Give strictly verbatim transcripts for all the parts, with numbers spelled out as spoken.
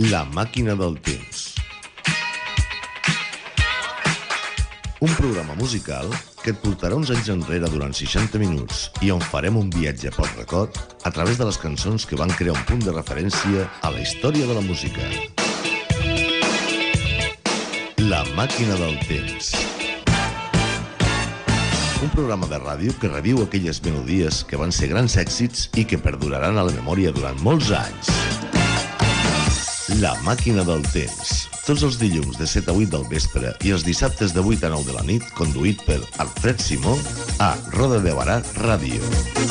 La màquina del temps. Un programa musical que et portarà uns anys enrere durant seixanta minuts i on farem un viatge pel record a través de les cançons que van crear un punt de referència a la història de la música. La màquina del temps. Un programa de ràdio que reviu aquelles melodies que van ser grans èxits i que perduraran a la memòria durant molts anys. La màquina del temps. Tots els dilluns de set a vuit del vespre i els dissabtes de vuit a nou de la nit, conduït per Alfred Simó a Roda de Barà Ràdio.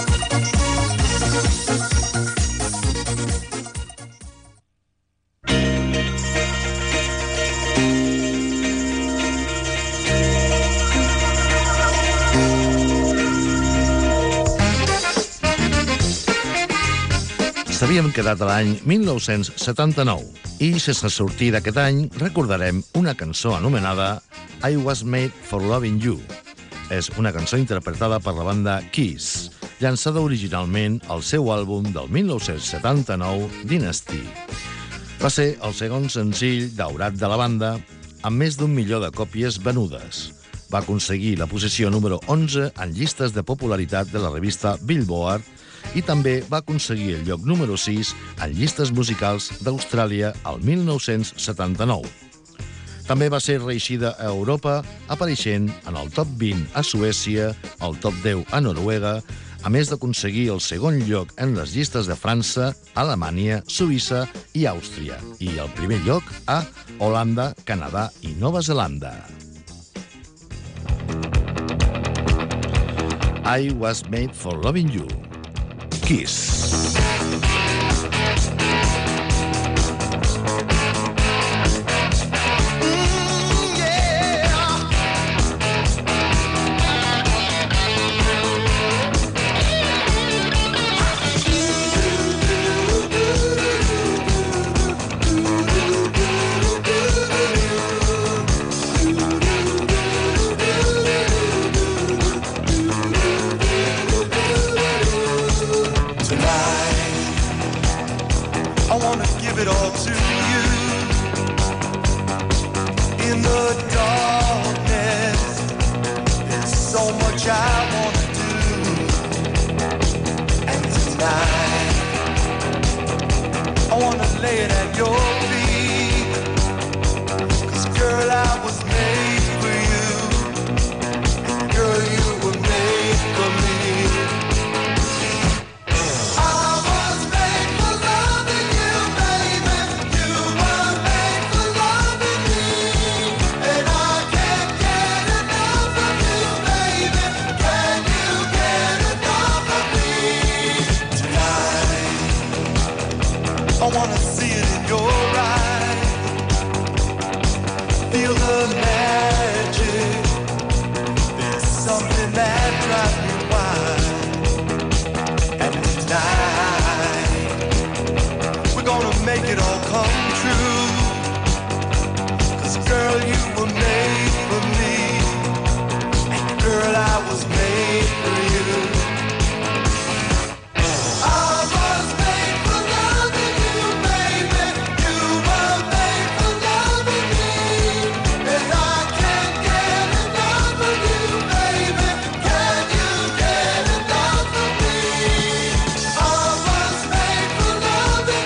S'havíem quedat a l'any mil nou-cents setanta-nou i, sense sortir d'aquest any, recordarem una cançó anomenada I Was Made for Loving You. És una cançó interpretada per la banda Kiss, llançada originalment al seu àlbum del mil nou-cents setanta-nou, Dynasty. Va ser el segon senzill daurat de la banda, amb més d'un milió de còpies venudes. Va aconseguir la posició número onze en llistes de popularitat de la revista Billboard i també va aconseguir el lloc número sis en llistes musicals d'Austràlia al mil nou-cents setanta-nou. També va ser reeixida a Europa, apareixent en el top vint a Suècia, el top deu a Noruega, a més d'aconseguir el segon lloc en les llistes de França, Alemanya, Suïssa i Àustria, i el primer lloc a Holanda, Canadà i Nova Zelanda. I Was Made for Loving You. Kiss.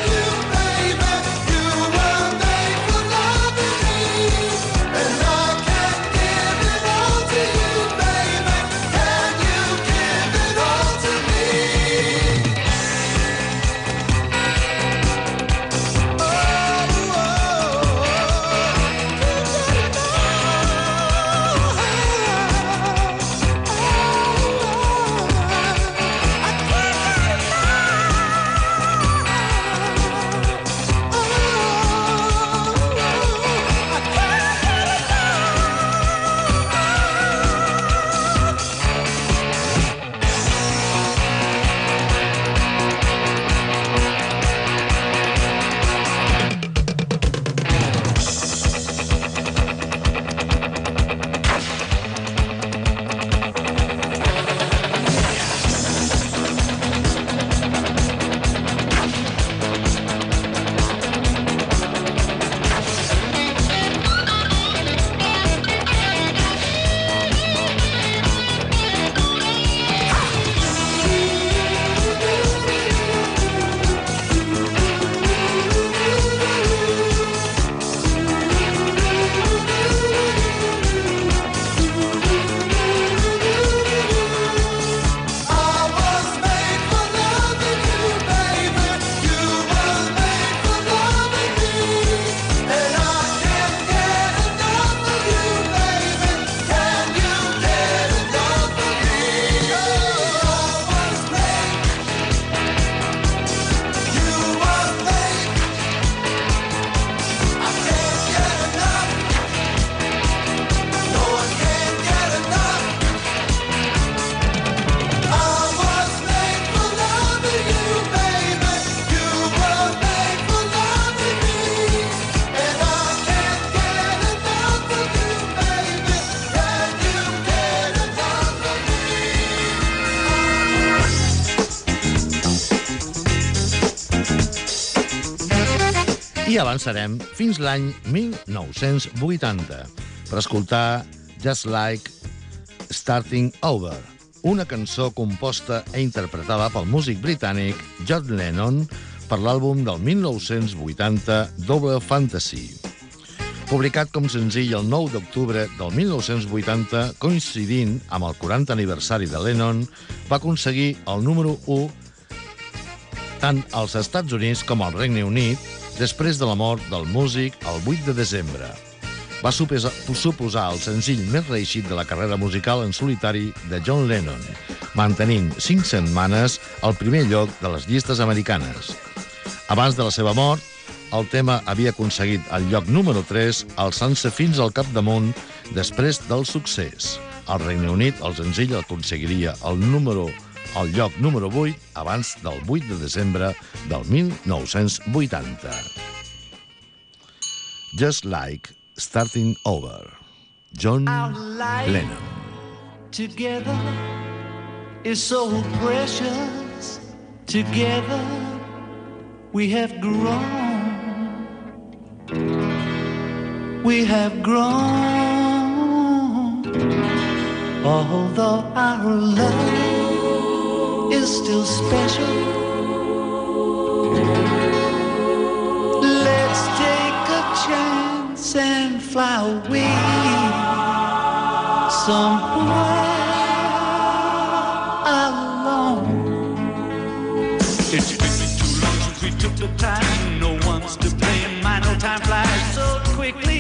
And I I avançarem fins l'any mil nou-cents vuitanta per escoltar Just Like Starting Over, una cançó composta i interpretada pel músic britànic John Lennon per l'àlbum del mil nou-cents vuitanta Double Fantasy. Publicat com senzill el nou d'octubre del mil nou-cents vuitanta, coincidint amb el quaranta aniversari de Lennon, va aconseguir el número u tant als Estats Units com al Regne Unit després de la mort del músic el vuit de desembre. Va suposar el senzill més reeixit de la carrera musical en solitari de John Lennon, mantenint cinc setmanes al primer lloc de les llistes americanes. Abans de la seva mort, el tema havia aconseguit el lloc número tres, alçant-se fins al capdamunt després del succés. Al Regne Unit, el senzill aconseguiria el, número, el lloc número vuit abans del vuit de desembre del mil nou-cents vuitanta. Just Like Starting Over, John Lennon. Together is so precious. Together we have grown. We have grown. Although our love is still special, let's take a chance and fly away somewhere alone. It's been too long since we took the time. No one's to blame. My no time flies so quickly.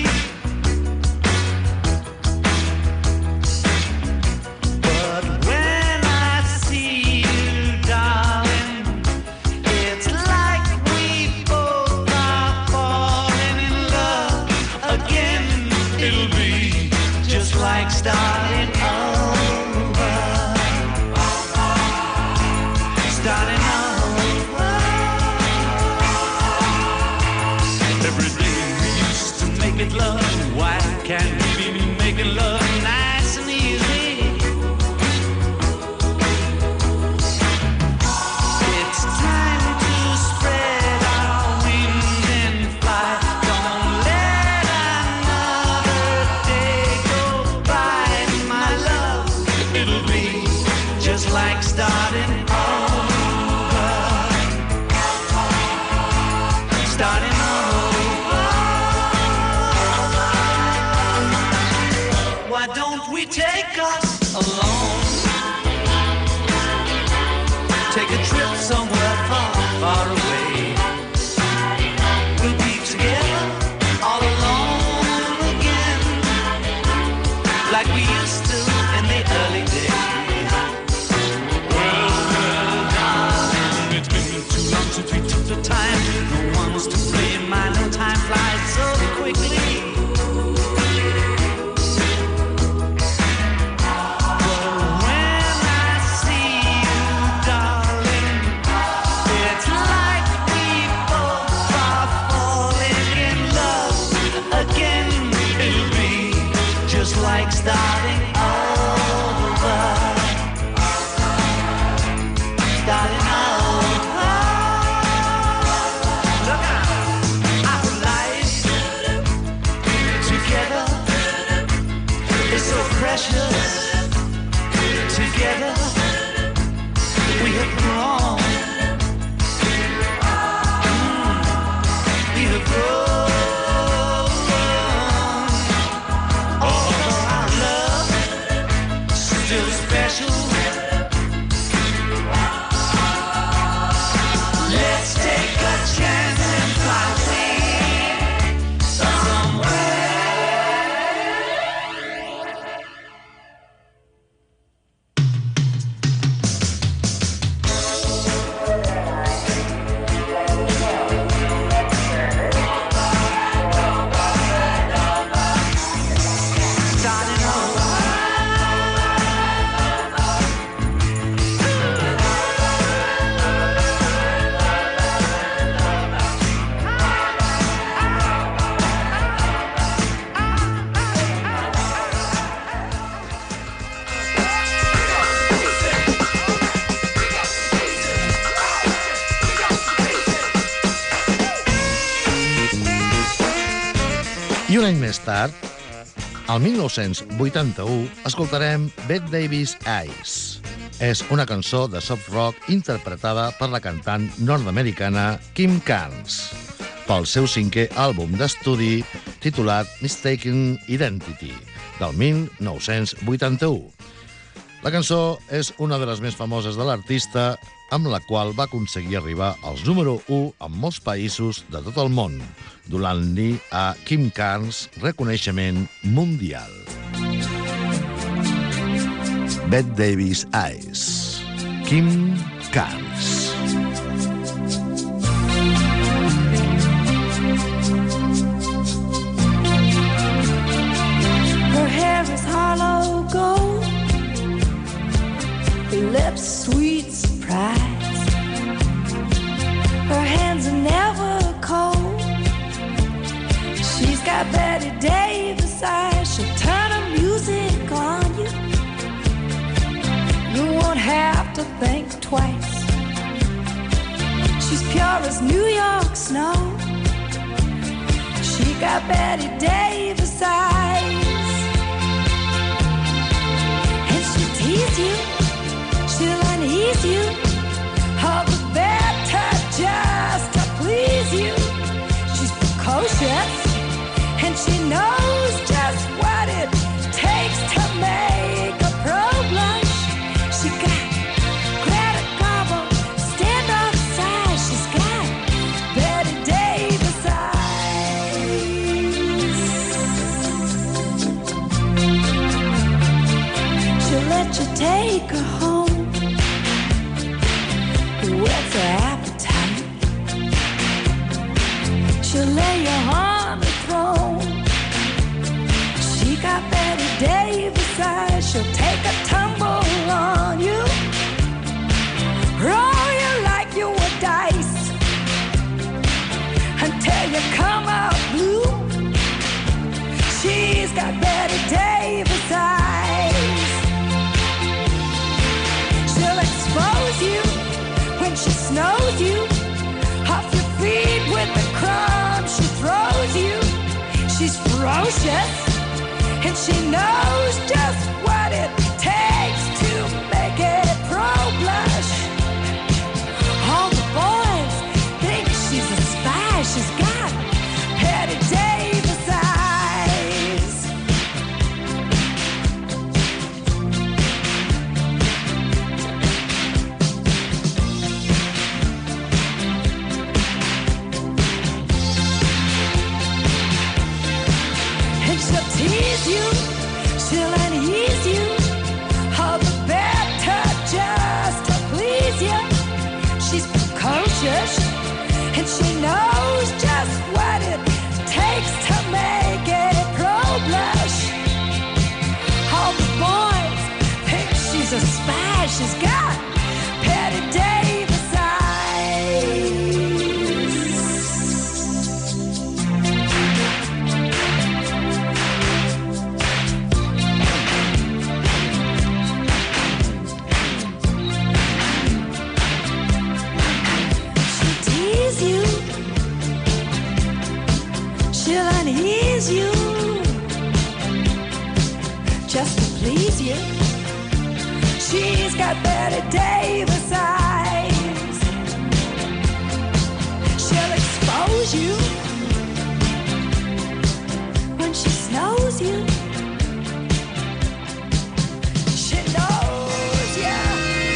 But when I see you, darling, it's like we both are falling in love again. It'll be just like starting over. Starting over. Every day we used to make it love. Why can't we be making love nice and easy? It's time to spread our wings and fly. Don't let another day go by, my love. It'll be just like starting over. Starting over. Why don't we take us alone? Take a trip somewhere far, far away. We'll be together all alone again, like we used to in the early days. Well, well, darling, it's been too long since we took the time. No one's to blame. My no time flies so quickly. Like starting over. Starting over. Look out. Our lives together is so precious. Together we have grown. Mm. We have grown. I un any més tard, al mil nou-cents vuitanta-u, escoltarem Bette Davis Eyes. És una cançó de soft rock interpretada per la cantant nord-americana Kim Carnes pel seu cinquè àlbum d'estudi titulat Mistaken Identity, del mil nou-cents vuitanta-u. La cançó és una de les més famoses de l'artista, amb la qual va aconseguir arribar als número u en molts països de tot el món, donant-li a Kim Carnes reconeixement mundial. Bette Davis Eyes, Kim Carnes. Her hair is hollow gold, her lips sweet surprise, her hands are never cold. She's got Betty Davis eyes, she'll turn her music on you. You won't have to think twice. She's pure as New York snow. She got Betty Davis eyes. And she'll tease you, she'll unease you, all the better just to please you. She's precocious, and she knows just what it takes to make a pro blush. She got Greta Garbo, stand off side. She's got Betty Davis eyes. She'll let you take her home, whets her appetite. She'll lay you on the throne. She got Betty Davis eyes. She'll take a tumble on you, roll you like you were dice, until you come out blue. She's got Betty Davis eyes. She'll expose you when she snows you, off your feet with the crumbs she throws you. She's ferocious, and she knows just what it takes to make it pro blush. All the boys think she's a spy. She's got Betty Davis eyes. And she'll tease you, she'll unease you, all the better just to please you. She's precocious, and she knows just what it takes to make it pro blush. All the boys think she's a spy. She's got Betty Davis eyes. She'll unease you, just to please you. She's got Betty Davis eyes. She'll expose you when she snows you. She knows, yeah.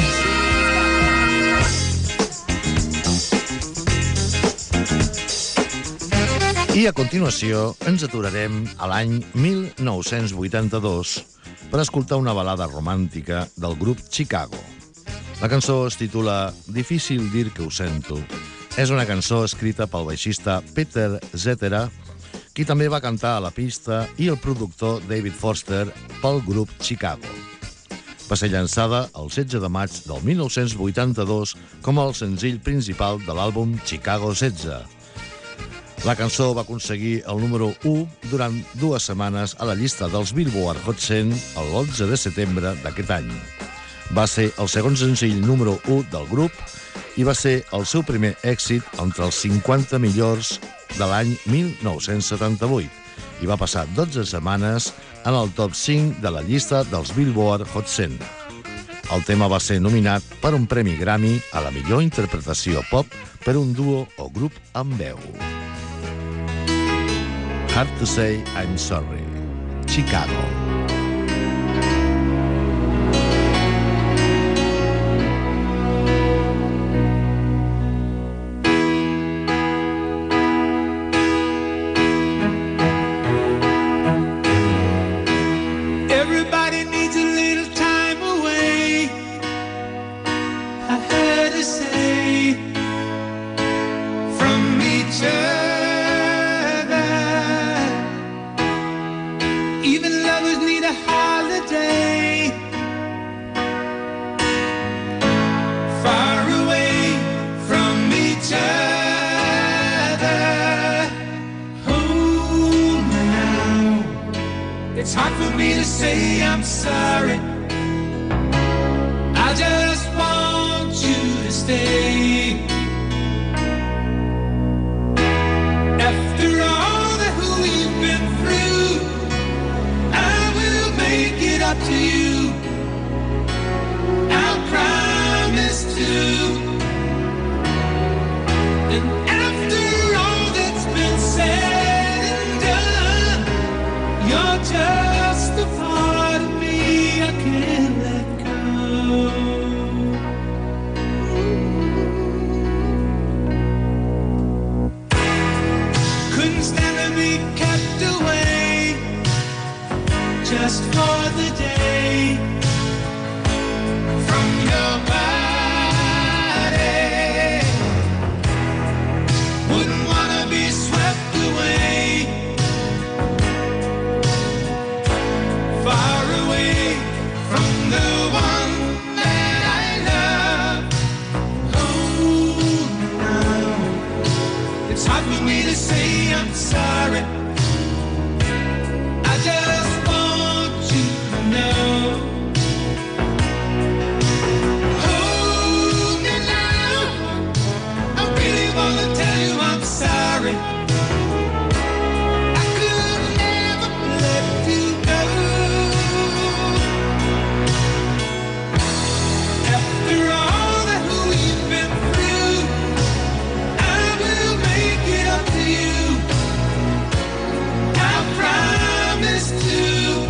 I a continuació ens aturarem a l'any mil nou-cents vuitanta-dos per escoltar una balada romàntica del grup Chicago. La cançó es titula Difícil dir que ho sento. És una cançó escrita pel baixista Peter Cetera, qui també va cantar a la pista, i el productor David Foster pel grup Chicago. Va ser llançada el setze de maig del mil nou-cents vuitanta-dos com el senzill principal de l'àlbum Chicago setze. La cançó va aconseguir el número u durant dues setmanes a la llista dels Billboard Hot cent l'onze de setembre d'aquest any. Va ser el segon senzill número u del grup i va ser el seu primer èxit entre els cinquanta millors de l'any mil nou-cents setanta-vuit, i va passar dotze setmanes en el top cinc de la llista dels Billboard Hot cent. El tema va ser nominat per un premi Grammy a la millor interpretació pop per un duo o grup amb veu. Hard to Say I'm Sorry, Chicago. It's hard for me to say I'm sorry. I just want you to stay. After all that we've been through, I will make it up to you. I'll promise to. And after all that's been said and done, you're just a part of me I can't let go. Couldn't stand to be kept away just for the day from your body. Wouldn't wanna be swept away, far away from the one that I love. Oh, now it's hard for me to say I'm sorry. I just want you to know. Hold me now, I really wanna tell you I'm sorry. I could never let you go. After all that we've been through, I will make it up to you. I promise to.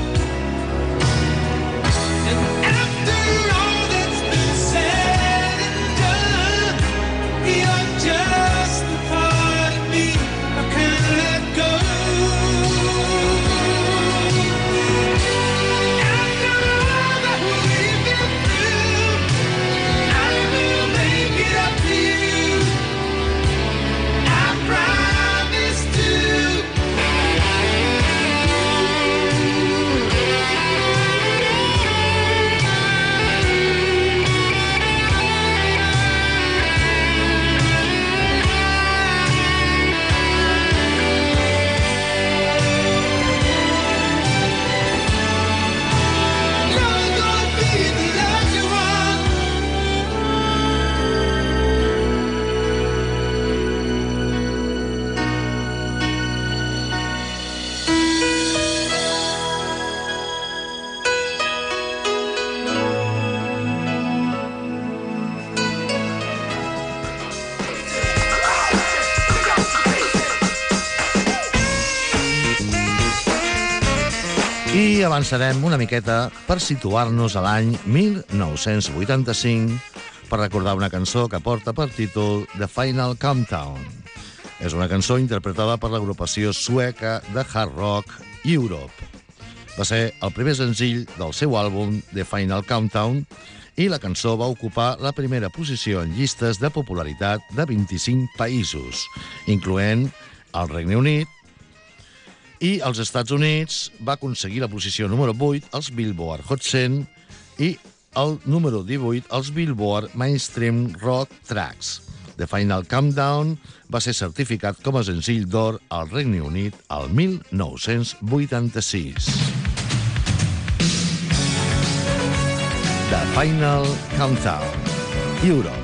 And after all that's been said and done, you're just a part of me I can't let go. After all that we've been through, I will make it up to you. I promise to. You're gonna be the lucky one. I avançarem una miqueta per situar-nos a l'any mil nou-cents vuitanta-cinc per recordar una cançó que porta per títol The Final Countdown. És una cançó interpretada per l'agrupació sueca de hard rock Europe. Va ser el primer senzill del seu àlbum The Final Countdown i la cançó va ocupar la primera posició en llistes de popularitat de vint-i-cinc països, incloent el Regne Unit, i als Estats Units va aconseguir la posició número vuit als Billboard Hot cent i el número divuit als Billboard Mainstream Rock Tracks. The Final Countdown va ser certificat com a senzill d'or al Regne Unit al mil nou-cents vuitanta-sis. The Final Countdown, Europe.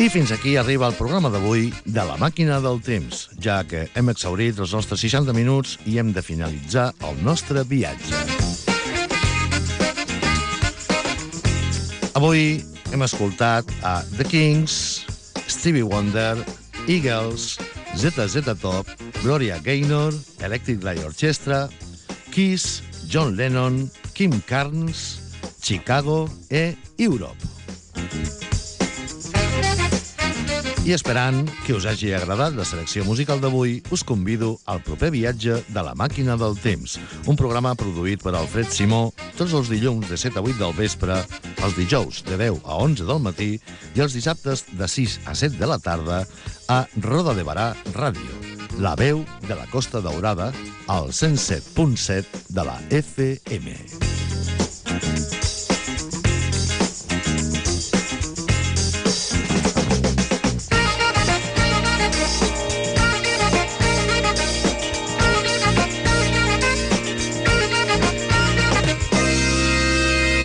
fins aquí arriba el programa d'avui de La Màquina del Temps, ja que hem exhaurit els nostres seixanta minuts i hem de finalitzar el nostre viatge. Avui hem escoltat a The Kings, Stevie Wonder, Eagles, Z Z Top, Gloria Gaynor, Electric Light Orchestra, Kiss, John Lennon, Kim Carnes, Chicago e Europe. I esperant que us hagi agradat la selecció musical d'avui, us convido al proper viatge de La Màquina del Temps, un programa produït per Alfred Simó tots els dilluns de set a vuit del vespre, els dijous de deu a onze del matí i els dissabtes de sis a set de la tarda a Roda de Barà Ràdio, la veu de la Costa Daurada, al cent set punt set de la F M.